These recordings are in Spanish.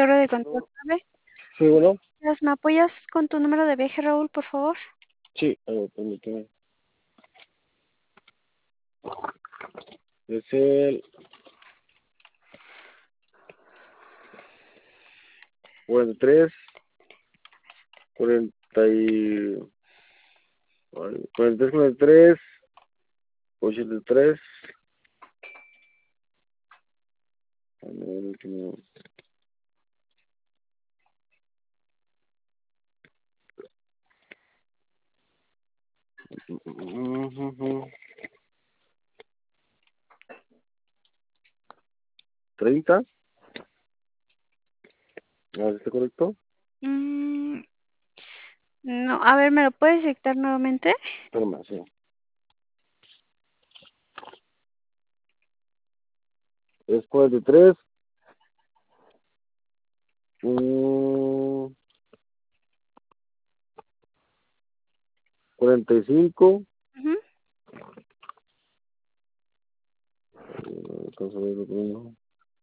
Torre de control 9. Sí, bueno. ¿Me apoyas con tu número de viaje, Raúl, por favor? Sí, a ver, permíteme. Es el 43, 40 y... 43, 43, 83. A ver, el último. Ujú. 30. A ver, ¿está correcto? Mm, no, a ver, ¿me lo puedes dictar nuevamente? Espérame, sí. Es 43. 45. Ujú. Vamos a ver lo primero.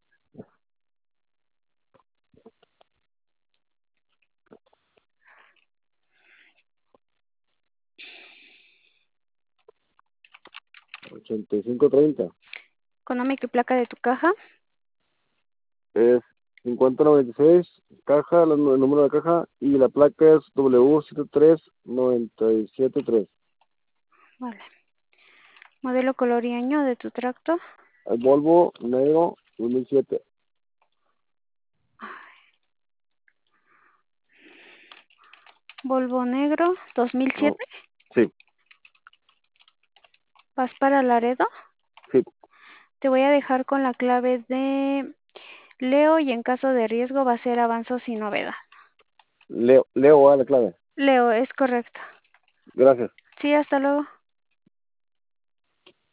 85, 30. Económico y placa de tu caja. Es 5096, caja, el número de caja y la placa es W73973. Vale. Modelo, color y año de tu tracto. El Volvo negro 2007. Volvo negro, No, 2007. sí, Vas para Laredo. sí. Te voy a dejar con la clave de Leo y en caso de riesgo va a ser avanzo sin novedad. Leo, la clave. Leo, es correcto. Gracias. Sí, hasta luego.